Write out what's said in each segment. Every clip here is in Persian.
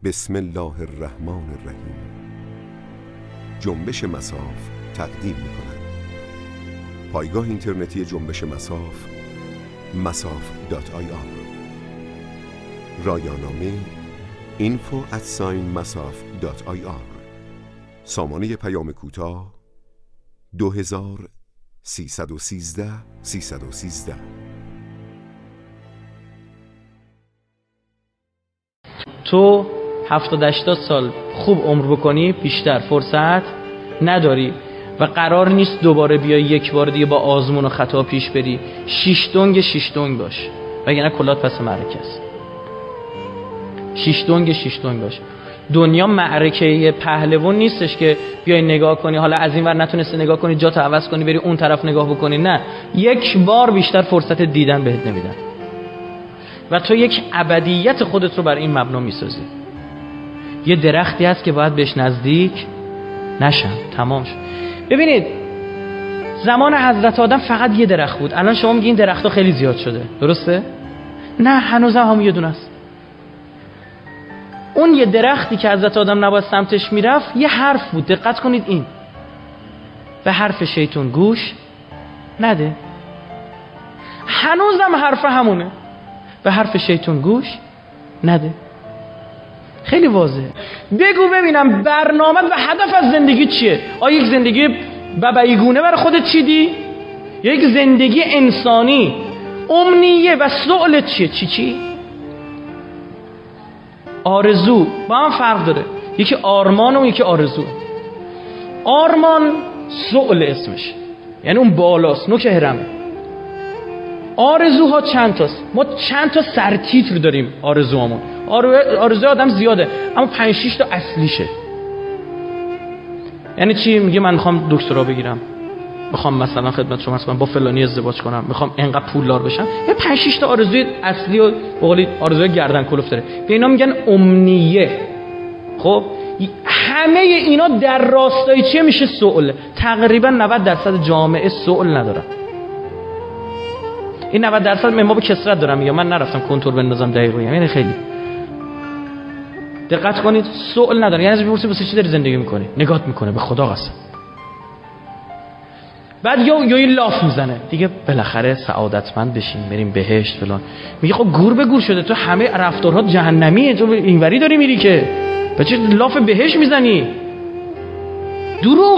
بسم الله الرحمن الرحیم. جنبش مساف تقدیم می‌کند. پایگاه اینترنتی جنبش مساف masaf.ir. رایانامه info@masaf.ir. سامانه پیام کوتاه 2313 313. تو 70-80 سال خوب عمر بکنی، بیشتر فرصت نداری و قرار نیست دوباره بیای یک بار دیگه با آزمون و خطا پیش بری. شیش دنگ باش، وگرنه کلات پس معرکه است. شیش دنگ باش. دنیا معرکه پهلوان نیستش که بیای نگاه کنی، حالا از این ور نتونستی نگاه کنی جاتو عوض کنی بری اون طرف نگاه بکنی. نه، یک بار بیشتر فرصت دیدن بهت نمیدن و تو یک ابدیت خودت رو بر این مبنا میسازی. یه درختی هست که باید بهش نزدیک نشم. تمام شد. ببینید زمان حضرت آدم فقط یه درخت بود، الان شما میگین درخت‌ها خیلی زیاد شده، درسته؟ نه، هنوز هم یه دونه است. اون یه درختی که حضرت آدم نباید سمتش میرفت یه حرف بود. دقت کنید، این به حرف شیطان گوش نده. هنوزم حرف همونه، به حرف شیطان گوش نده. خیلی واضحه. بگو ببینم برنامه و هدف از زندگی چیه؟ آیا یک زندگی ببعیگونه برای خودت چیدی؟ یک زندگی انسانی امنیه و سؤلت چیه؟ چی؟ آرزو با هم فرق داره. یکی آرمان و یکی آرزو. آرمان سؤل اسمش، یعنی اون بالاست، نوک هرمه. آرزوها چند تاست؟ ما چند تا سرتیتر داریم آرزوهامون. آرزوی آدم زیاده، اما 5-6 تا اصلیشه. یعنی چی؟ میگه من میخوام دکترا بگیرم، میخوام مثلا خدمت شما کنم با فلانی ازدواج کنم، میخوام اینقدر پولدار بشم. یه 5-6 تا آرزوی اصلی و بقولی آرزوی گردن کلفت داره. به اینا میگن امنیه. خب همه اینا در راستای چیه میشه؟ سؤال. تقریبا 90% جامعه سؤال نداره. این 90% ما با کسرت دارم میگم، من نرفتم کنترل بندازم دقیق بگم. یعنی خیلی دقت کنید، سؤال نداره. یعنی بپرسی واسه چی داری زندگی میکنی؟ نگات میکنه، به خدا قسم. بعد یا این لاف میزنه دیگه، بالاخره سعادتمند بشیم بریم بهشت فلان. میگه خب گور به گور شده، تو همه رفتارها جهنمیه، تو اینوری داری میری که به چه لاف بهشت میزنی؟ دروغ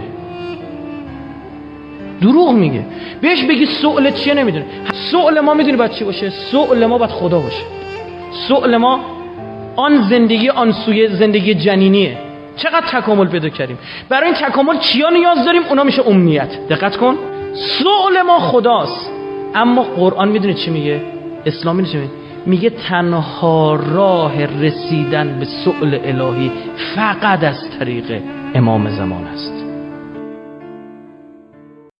میگه. بهش بگی سؤلت چیه نمیدونه. سؤل ما میدونی باید چی باشه؟ سؤل ما باید خدا باشه. سؤل ما آن زندگی، آن سوی زندگی جنینیه. چقدر تکامل پیدا کردیم. برای این تکامل چیا نیاز داریم؟ اونا میشه امنیت. دقت کن، سؤل ما خداست. اما قرآن میدونی چی میگه؟ اسلام میدونی چی میگه؟ تنها راه رسیدن به سؤل الهی فقط از طریق امام زمان است.